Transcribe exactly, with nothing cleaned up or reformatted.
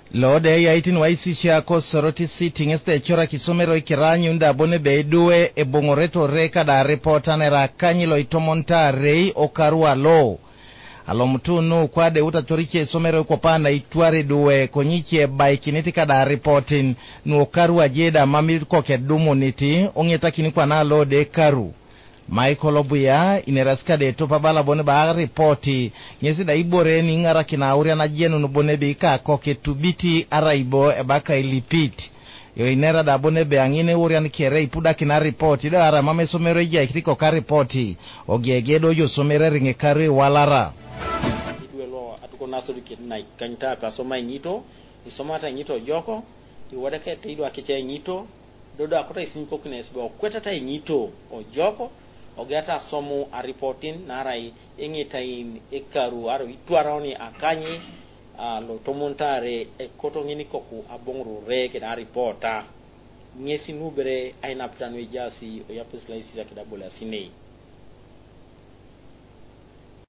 Lode ya itin waisisha ko soroti sitting este chora kisomero ikiranyu nda bone beidue e bongoreto reka da reporta nera kanyilo itomonta rei okarua lo. Alomtunu kwa de utatoriche somero kwa pana ituare duwe konyiche baikinetika da reporting nu okarua jeda mamir koke dumo niti ongeta kinikwa na lode karu. Michael Obuya ineraska de topa bala bone ba reporti nyesi da ibore ni ngara kina uria na jenu no bone be ka koke tubiti araibo e baka ilipiti yo inera da bone be angine uria ni kere ipuda kina reporti da ara mame somero ya kitiko ka reporti ogegedo yo somere ringe kare walara idwelo atuko naso dikit nai kanta pa soma nyito isomata nyito joko iwada ke tido akiche nyito dodo akota isinko kines bo kweta ta nyito o joko ogata somo a reporting narai engitain ekaru aro itwaroni akanyi a lo tomontare e koto ngini koku abongru re ke da reporta nyesi nubere aina ptanwe jasi o yapus laisi ya kidabola sinei